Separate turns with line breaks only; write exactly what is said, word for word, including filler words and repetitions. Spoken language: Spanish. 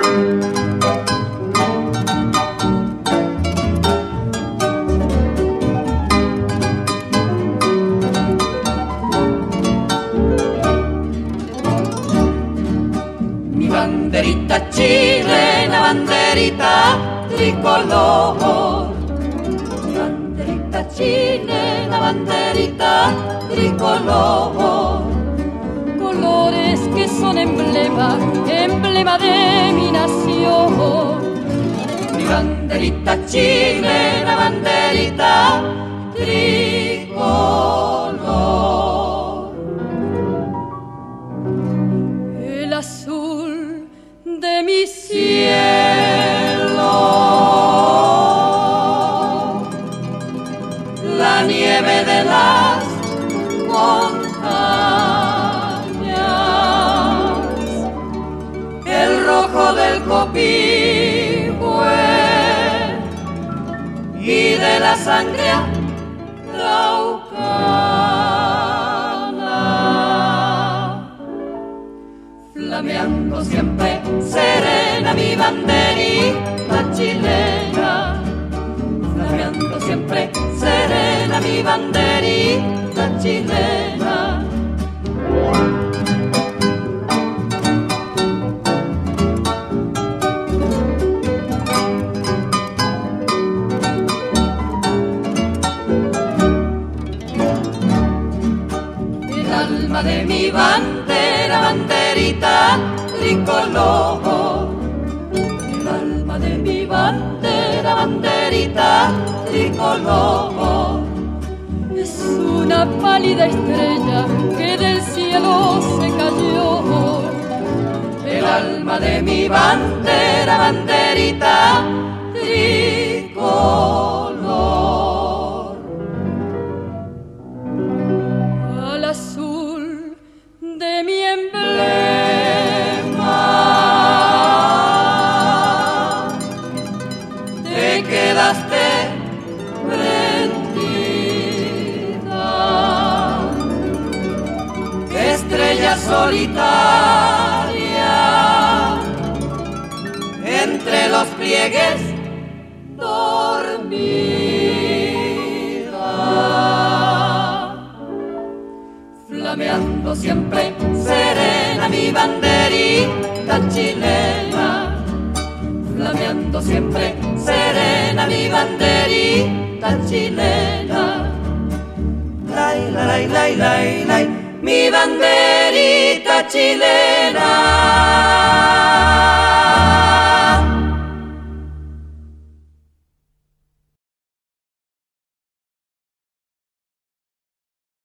Banderita chilena, banderita tricolor. Banderita chilena, banderita tricolor.
Colores que son emblema, emblema de mi nación.
Mi banderita chilena, banderita tricolor.
El azul de mi
cielo, la nieve de las montañas, el rojo del copihue y de la sangre araucana, flameando siempre serena mi banderita chilena, flameando siempre serena mi banderita chilena. El alma de mi bandera, banderita tricolor. El alma de mi bandera, banderita tricolor.
Es una pálida estrella que del cielo se cayó.
El alma de mi bandera, banderita tricolor.
Al azul de mi emblema
te quedaste prendida, estrella solitaria entre los pliegues dormida, flameando siempre serena mi banderita chilena, flameando siempre serena mi banderita chilena. Lai, lai, lai, lai, lai, mi banderita chilena.